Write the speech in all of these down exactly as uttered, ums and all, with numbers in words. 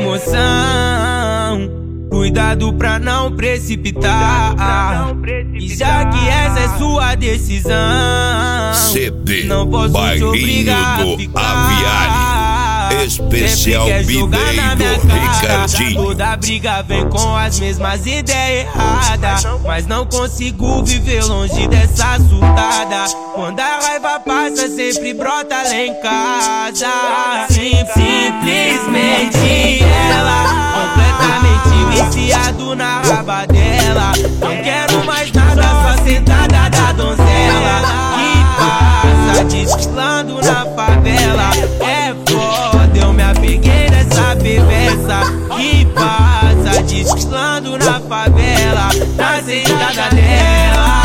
emoção, cuidado pra não precipitar. E já que essa é sua decisão, C D não posso te Bairrinho obrigar do a ficar. Aviário, especial Bideiro Ricardinho. Toda briga vem com as mesmas ideias erradas, mas não consigo viver longe dessa surtada. Quando a raiva passa sempre brota lá em casa. Sim, simplesmente ela, completamente viciado na raba dela. Não quero mais nada, só sentada da donzela que passa desfilando na favela. É foda, eu me apeguei nessa perversa que passa desfilando na favela, na sentada dela.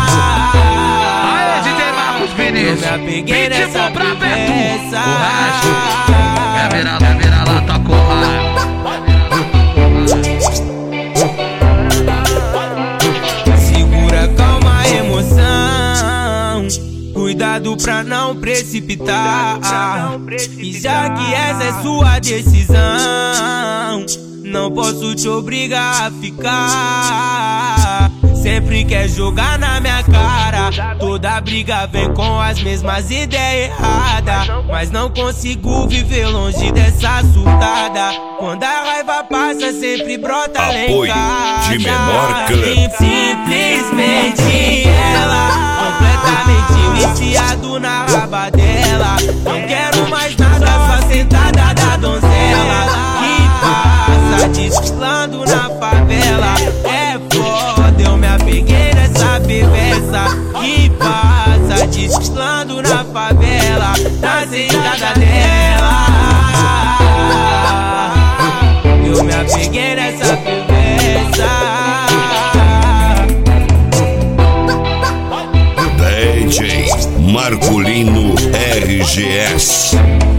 Eu me apeguei nessa perversa. É virar, é virar lá, tá com Segura, calma, emoção, cuidado pra não precipitar. E já que essa é sua decisão, não posso te obrigar a ficar. Sempre quer jogar na minha cara, toda briga vem com as mesmas ideias erradas, mas não consigo viver longe dessa surtada. Quando a raiva passa sempre brota lá em Apoio casa. de menor clã. Simplesmente ela, completamente viciado na raba dela. Não quero mais nada, só sentada da donzela que passa desfilando na favela. É foda, eu me apeguei nessa perversa que passa desfilando na favela, na sentada dela. Eu me apeguei nessa perversa. D J Marcolino R G S.